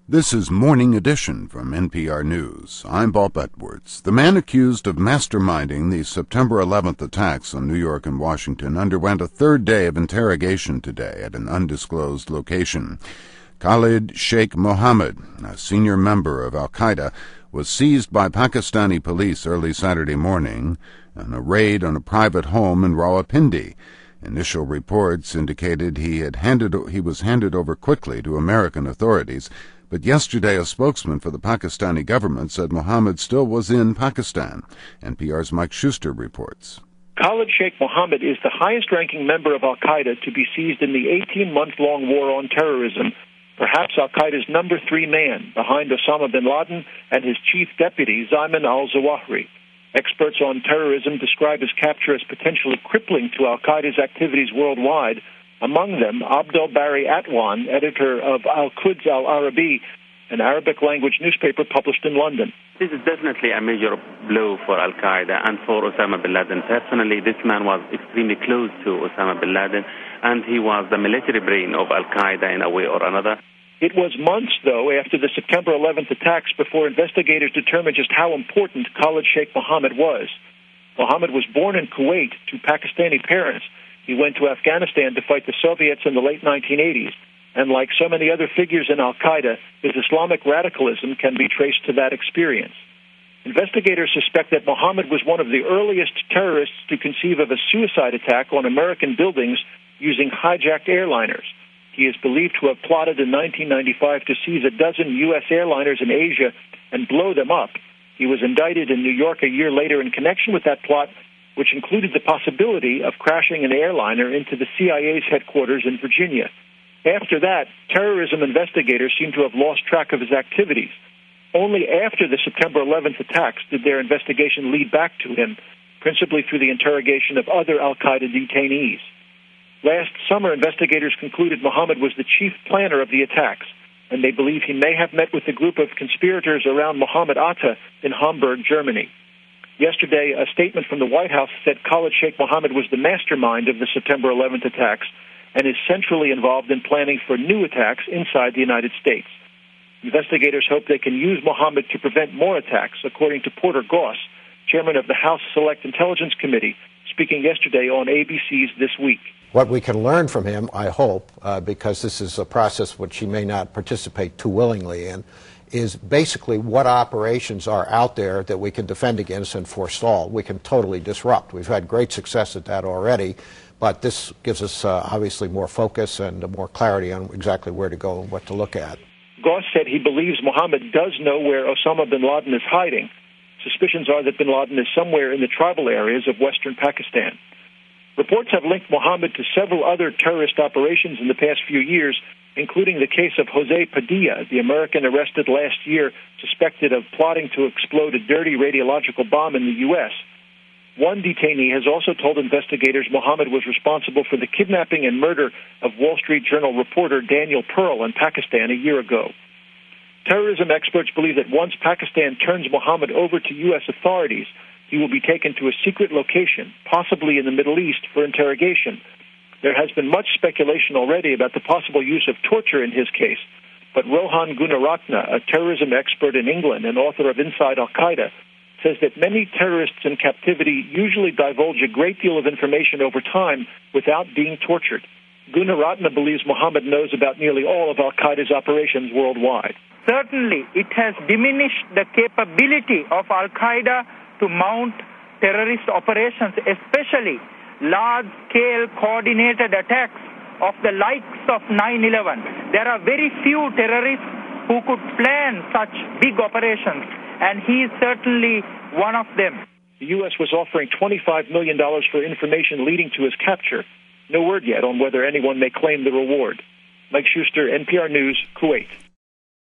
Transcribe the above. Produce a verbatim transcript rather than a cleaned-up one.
This is Morning Edition from N P R News. I'm Bob Edwards. The man accused of masterminding the September eleventh attacks on New York and Washington underwent a third day of interrogation today at an undisclosed location. Khalid Sheikh Mohammed, a senior member of al-Qaeda, was seized by Pakistani police early Saturday morning in a raid on a private home in Rawalpindi. Initial reports indicated he had handed he was handed over quickly to American authorities, but yesterday a spokesman for the Pakistani government said Mohammed still was in Pakistan. N P R's Mike Schuster reports. Khalid Sheikh Mohammed is the highest-ranking member of al-Qaeda to be seized in the eighteen-month-long war on terrorism, perhaps al-Qaeda's number three man, behind Osama bin Laden and his chief deputy, Ayman al-Zawahiri. Experts on terrorism describe his capture as potentially crippling to al-Qaeda's activities worldwide. Among them, Abdul Bari Atwan, editor of Al-Quds Al-Arabi, an Arabic-language newspaper published in London. This is definitely a major blow for al-Qaeda and for Osama bin Laden. Personally, this man was extremely close to Osama bin Laden, and he was the military brain of al-Qaeda in a way or another. It was months, though, after the September eleventh attacks before investigators determined just how important Khalid Sheikh Mohammed was. Mohammed was born in Kuwait to Pakistani parents. He went to Afghanistan to fight the Soviets in the late nineteen eighties. And like so many other figures in al-Qaeda, his Islamic radicalism can be traced to that experience. Investigators suspect that Mohammed was one of the earliest terrorists to conceive of a suicide attack on American buildings using hijacked airliners. He is believed to have plotted in nineteen ninety-five to seize a dozen U S airliners in Asia and blow them up. He was indicted in New York a year later in connection with that plot, which included the possibility of crashing an airliner into the C I A's headquarters in Virginia. After that, terrorism investigators seem to have lost track of his activities. Only after the September eleventh attacks did their investigation lead back to him, principally through the interrogation of other al-Qaeda detainees. Last summer, investigators concluded Mohammed was the chief planner of the attacks, and they believe he may have met with a group of conspirators around Mohammed Atta in Hamburg, Germany. Yesterday, a statement from the White House said Khalid Sheikh Mohammed was the mastermind of the September eleventh attacks and is centrally involved in planning for new attacks inside the United States. Investigators hope they can use Mohammed to prevent more attacks, according to Porter Goss, chairman of the House Select Intelligence Committee, speaking yesterday on A B C's This Week. What we can learn from him, I hope, uh, because this is a process which he may not participate too willingly in, is basically what operations are out there that we can defend against and forestall. We can totally disrupt. We've had great success at that already, but this gives us uh, obviously more focus and more clarity on exactly where to go and what to look at. Goss said he believes Mohammed does know where Osama bin Laden is hiding. Suspicions are that bin Laden is somewhere in the tribal areas of western Pakistan. Reports have linked Mohammed to several other terrorist operations in the past few years, including the case of Jose Padilla, the American arrested last year suspected of plotting to explode a dirty radiological bomb in the U S One detainee has also told investigators Mohammed was responsible for the kidnapping and murder of Wall Street Journal reporter Daniel Pearl in Pakistan a year ago. Terrorism experts believe that once Pakistan turns Mohammed over to U S authorities, he will be taken to a secret location, possibly in the Middle East, for interrogation. There has been much speculation already about the possible use of torture in his case, but Rohan Gunaratna, a terrorism expert in England and author of Inside Al-Qaeda, says that many terrorists in captivity usually divulge a great deal of information over time without being tortured. Gunaratna believes Mohammed knows about nearly all of Al-Qaeda's operations worldwide. Certainly, it has diminished the capability of Al-Qaeda to mount terrorist operations, especially large-scale coordinated attacks of the likes of nine eleven. There are very few terrorists who could plan such big operations, and he is certainly one of them. The U S was offering twenty-five million dollars for information leading to his capture. No word yet on whether anyone may claim the reward. Mike Schuster, N P R News, Kuwait.